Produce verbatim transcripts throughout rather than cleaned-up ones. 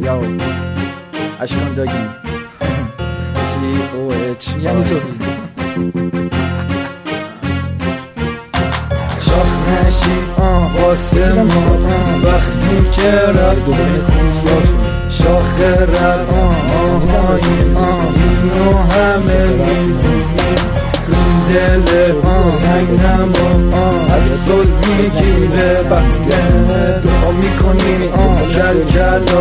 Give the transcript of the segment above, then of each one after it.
یا اشکان داگی تی او اچ یعنی تو شاخ نشی واسه ما وقتی که رب شاخ رب اینو همه میدونی این دل سنگم از صلح میگیره بقیه دعا میکنی کل کلا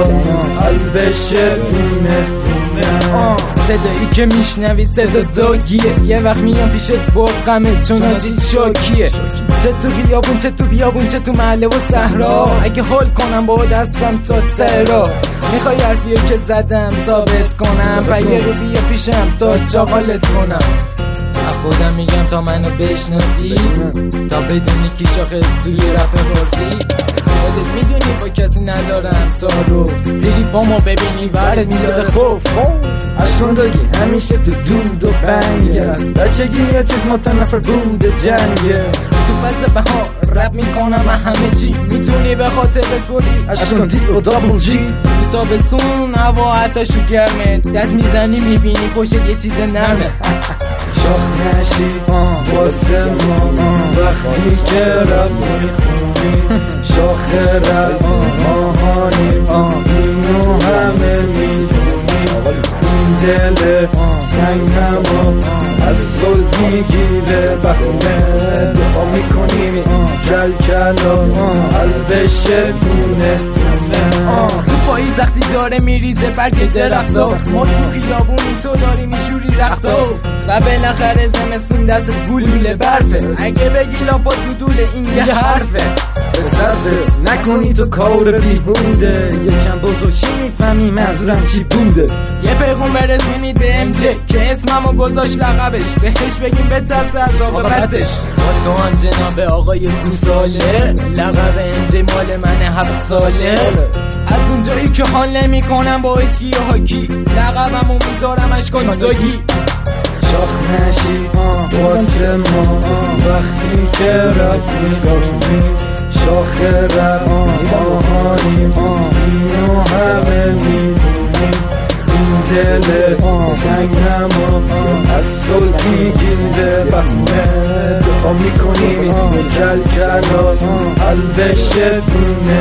قلبشه دونه دونه صدایی که میشنوی صدا داگیه یه وقت میام پیشت با غمه چون آجیت شاکیه چه تو خیابون چه تو بیابون چه تو محله و صحرا اگه حال کنم با دستم تا تهرا میخوای حرفیو که زدم ثابت کنم بگه رو بیا پیشم تا چاقالت کنم خودم میگم تا منو بشناسی تا بدونی کی شاخه توی رپ فارسی خودت میدونی با کسی ندارم تعارف تیری با ما ببینی ورد میداره خوف اشکان داگی همیشه تو دود و بنگ از بچگی یه چیز متنفر بود جنگه تو فصل بهار رپ میکنم همه چی میتونی به خاطر بسپوری اشکان دی و دابل جی تو تابستون هوا حتی شو گرمه دست میزنی میبینی پشت یه چیز نرمه شاخ نشی واسه ما وقتی که رب میخونی شاخ رب ماهانیم اینو همه میدونی این دل سنگم از صلح میگیره بقیه دعا میکنیم کل کلا قلبشه دونه دونه تو پاییز وقتی داره میریزه برگ درختا ما تو خیابونی تو داری میشوری رختا و بالاخره زمستون دست گلوله برفه اگه بگی لاپا دودوله این یه حرفه بسرده نکنی تو کار بیهوده یکم بزرگشی میفهمی منظورم چی بوده یه پیغام برسونید به ام جی که اسممو گذاشت لقبش بهش بگیم بترسه از عاقبتش با تو هم جناب آقای گوساله لقب ام جی مال من هفت ساله از اونجایی که حال نمی کنم با اسکی و هاکی لقبمو میذارم اشکان داگی شاخ نشی واسه ما وقتی که رب میخونی شاخ رب ماهانیم اینو همه میدونی این دل سنگم از صلح میگیره بقیه دعا میکنیم کل کلا قلبشه دونه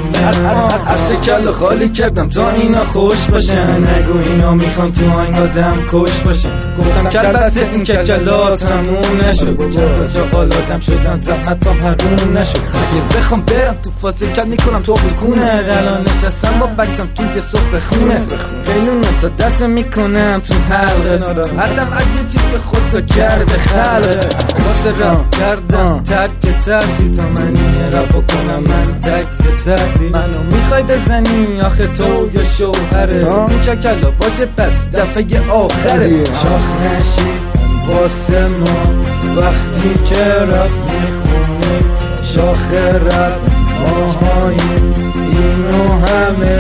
عرصه کل خالی کردم تا اینا خوش باشن نگو اینا میخوان تو آین آدم کش باشن گفتم کل بسه این کل کلا تموم نشد چند تا چاقال آدم شدن زحمت هم هرون نشد اگه بخوام برم تو فاصل کل میکنم تو خونه الان نشستم با بکسم توی صفر خونه قیلونه تا دست میکنم تو حلقه حتم از یه چیز که خود تا کرده خلقه واسه رم کردم ترک تحصیل تا من یه رب کنم من تکس تحصیل منو میخوای بزنی آخه تو یا شوهره این که کلا باشه پس دفعه آخره شاخ نشی واسه ما وقتی که رب میخونی شاخ رب ماهاییم اینو همه